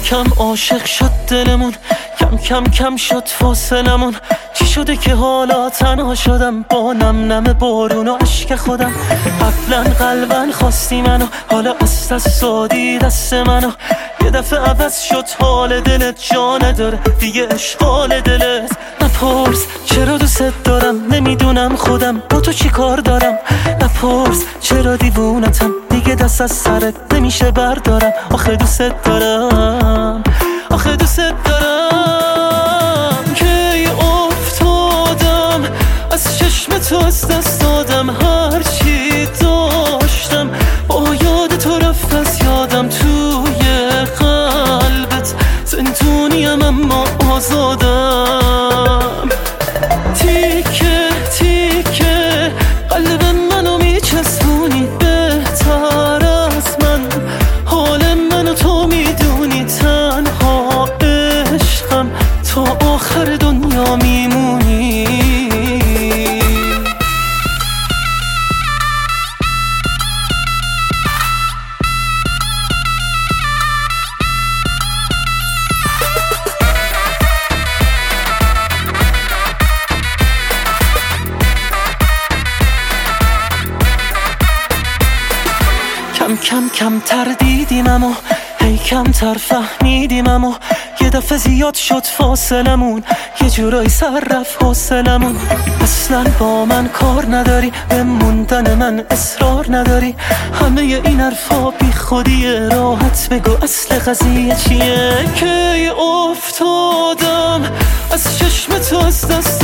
کم عاشق شد دلمون، کم کم شد فاصلمون. چی شده که حالا تنها شدم با نم نم بارون و عشق خودم؟ قبلا قلبا خواستی منو، حالا از دست دادی دست منو. یه دفعه عوض شد حال دلت، جا نداره دیگه اشغال دلت. نپرس چرا دوست دارم، نمیدونم خودم با تو چی کار دارم. نپرس چرا دیوونتم، دیگه دست از سرت نمیشه بردارم. آخه دوست دارم، آخه دوست دارم. کی افتادم از چشم تو، از دست دادم هر چی داشتم. با یاد تو رفت از یادم، توی قلبت زندونیم اما آزادم. تیکه تیکه قلب منو میچسبونی، بهتر از من حال منو تو میدونی. تنها عشقم تا آخر دنیا میمونی. کم کمتر دیدیم اما هی کمتر فهمیدیم. اما یه دفعه زیاد شد فاصلمون، یه جورایی سر رفت حوصلمون. اصلا با من کار نداری، به موندن من اصرار نداری. همه این حرفا بی خودیه، راحت بگو اصل قضیه چیه. کی افتادم از چشم تو، از دست